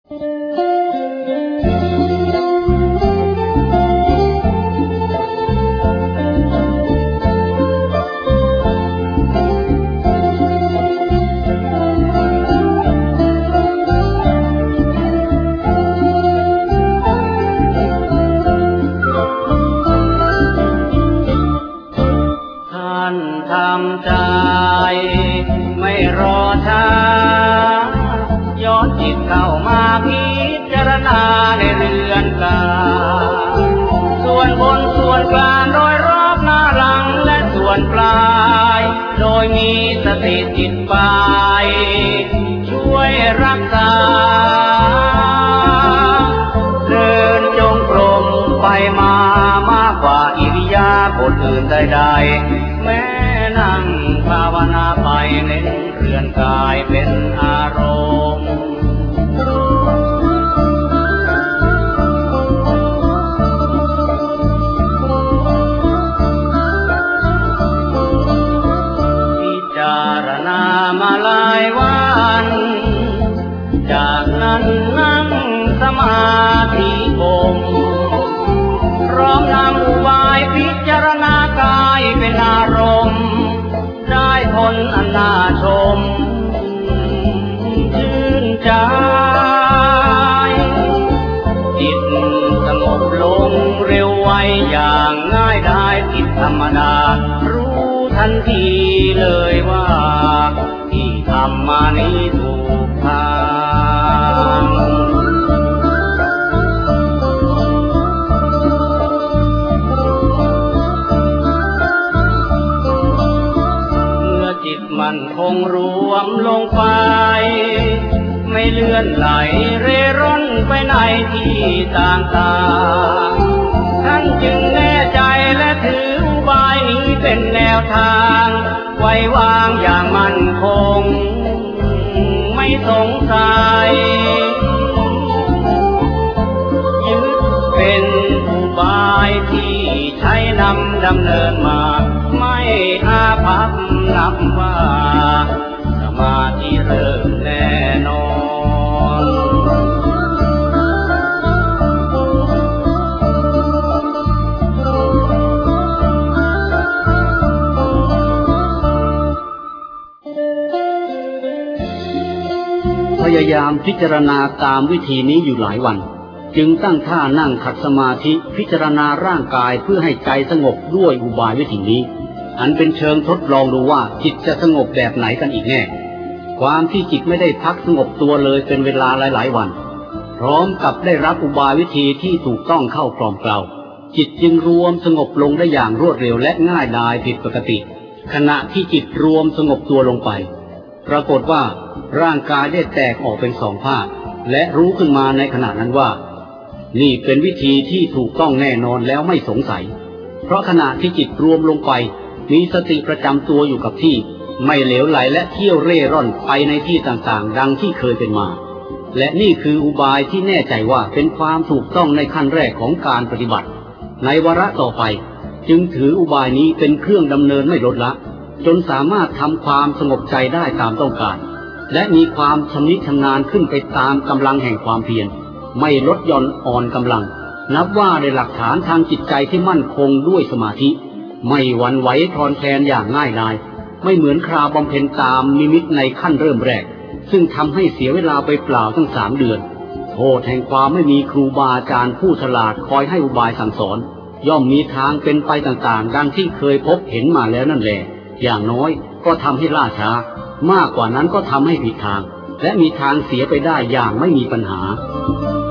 ทำใจไม่รอช้าย้อนจิตเข้ามาพิจารณาในเรือนกายส่วนบนส่วนกลางโดยรอบหน้าหลังและส่วนปลายโดยมีสติจิตไปช่วยรักษาเดินจงกรมไปมามากกว่าอิริยาบถอื่นใดๆแม้นั่งภาวนาไปเน้นเรือนกายเป็นอารมณ์พิจารณามาหลายวันจากนั้นนั่งสมาธิองค์พร้อมนำอุบายพิจารณากายเป็นอารมณ์ได้ผลอันน่าชมชื่นใจจิตสงบลงเร็วไวอย่างง่ายได้จิตธรรมดารู้ทันทีเลยว่าที่ทำมานี้ถูกทางจิตมันคงรวมลงไปไม่เลื่อนไหลเร่ร่อนไปในที่ต่างๆท่านจึงแน่ใจและถืออุบายนี้เป็นแนวทางไว้วางอย่างมั่นคงไม่สงสัยยึดเป็นอุบายที่ใช้นำดำเนินมาไม่อาภัพนับว่าสมาธิเริ่มแน่นอนพยายามพิจารณาตามวิธีนี้อยู่หลายวันจึงตั้งท่านั่งขัดสมาธิพิจารณาร่างกายเพื่อให้ใจสงบด้วยอุบายวิธีนี้อันเป็นเชิงทดลองดูว่าจิตจะสงบแบบไหนกันอีกแน่ความที่จิตไม่ได้พักสงบตัวเลยเป็นเวลาหลายๆวันพร้อมกับได้รับอุบายวิธีที่ถูกต้องเข้ากล่อมเกลาจิตจึงรวมสงบลงได้อย่างรวดเร็วและง่ายดายผิดปกติขณะที่จิตรวมสงบตัวลงไปปรากฏว่าร่างกายได้แตกออกเป็นสองภาคและรู้ขึ้นมาในขณะนั้นว่านี่เป็นวิธีที่ถูกต้องแน่นอนแล้วไม่สงสัยเพราะขณะที่จิตรวมลงไปมีสติประจำตัวอยู่กับที่ไม่เหลวไหลและเที่ยวเร่ร่อนไปในที่ต่างๆดังที่เคยเป็นมาและนี่คืออุบายที่แน่ใจว่าเป็นความถูกต้องในขั้นแรกของการปฏิบัติในวาระต่อไปจึงถืออุบายนี้เป็นเครื่องดำเนินไม่ลดละจนสามารถทำความสงบใจได้ตามต้องการและมีความชำนิชำนาญขึ้นไปตามกำลังแห่งความเพียรไม่ลดหย่อนอ่อนกำลังนับว่าได้หลักฐานทางจิตใจที่มั่นคงด้วยสมาธิไม่หวั่นไหวคลอนแคลนอย่างง่ายดายไม่เหมือนคราวบำเพ็ญตามนิมิตในขั้นเริ่มแรกซึ่งทำให้เสียเวลาไปเปล่าตั้ง3 เดือนโทษแห่งความไม่มีครูบาอาจารย์ผู้ฉลาดคอยให้อุบายสั่งสอนย่อมมีทางเป็นไปต่างๆดังที่เคยพบเห็นมาแล้วนั่นแหละอย่างน้อยก็ทำให้ล่าช้ามากกว่านั้นก็ทำให้ผิดทางและมีทางเสียไปได้อย่างไม่มีปัญหา